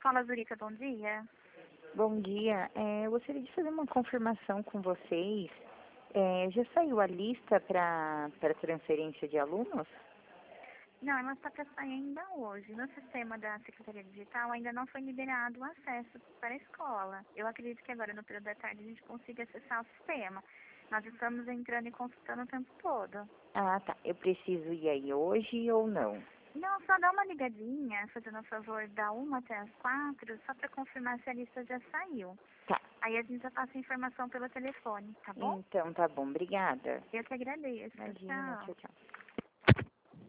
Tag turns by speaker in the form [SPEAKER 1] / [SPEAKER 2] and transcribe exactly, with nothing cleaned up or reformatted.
[SPEAKER 1] Escola Zurica, bom dia.
[SPEAKER 2] Bom dia. É, eu gostaria de fazer uma confirmação com vocês. É, já saiu a lista para para transferência de alunos?
[SPEAKER 1] Não, ela está para sair ainda hoje. No sistema da Secretaria Digital ainda não foi liberado o acesso para a escola. Eu acredito que agora, no período da tarde, a gente consiga acessar o sistema. Nós estamos entrando e consultando o tempo todo.
[SPEAKER 2] Ah, tá. Eu preciso ir aí hoje ou não?
[SPEAKER 1] Não, só dá uma ligadinha, fazendo o favor, da uma até as quatro, só para confirmar se a lista já saiu.
[SPEAKER 2] Tá.
[SPEAKER 1] Aí a gente já passa a informação pelo telefone, tá bom?
[SPEAKER 2] Então tá bom. Obrigada.
[SPEAKER 1] Eu que agradeço.
[SPEAKER 2] Imagina.
[SPEAKER 1] Tchau.
[SPEAKER 2] Tchau, tchau.